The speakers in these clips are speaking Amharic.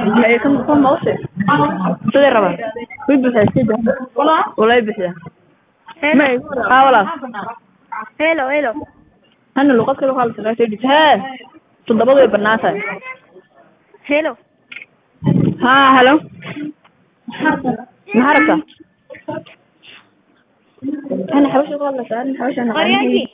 هي كم موسم سيدي ربا ويبسها سيدي ولا يبسها ما يقول ولا هلو أنا لو قصدي لو خالص لا تدي ها تضبطوا البنات هلو ها هلو محركة أنا حوش والله أنا حوش أنا قريتي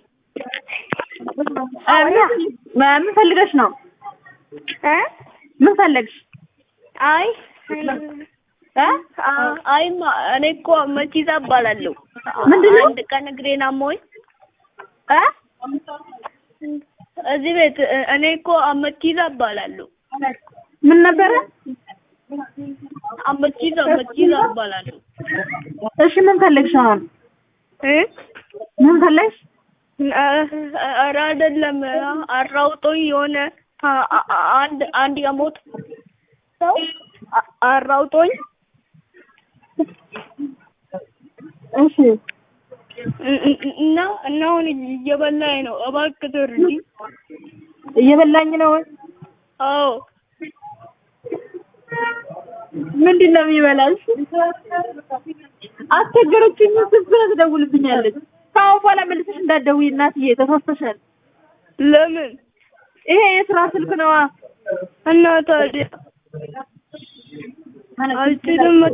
ما مفلقش نو ها مفلقش አይ ها አይ እኔ እኮ መቺዛ እባላለሁ ምንድነው አንድ ቀን እግሬን አሞኝ እ እዚህ ቤት እኔ እኮ መቺዛ እባላለሁ ምን ነበረ መቺዛ እባላለሁ እሺ ምን ፈለግሽ አሁን ምን ፈለግሽ ኧረ አይደለም አራውጦኝ የሆነ አንድ የሞት ሰው አራውጦኝ እሺ እና አሁን እየበላኝ ነው እባክህ ትርዳኝ እየበላኝ ነው አዎ ምንድነው የሚበላሽ አትገረችኝ ስብስብ ትደውልብኛለች ታው በኋላ መልሰሽ እንዳትደውይ እናትዬ ተሳስተሻል ለምን ይሄ የስራ ስልክ ነው እና ታዲያ አልችልም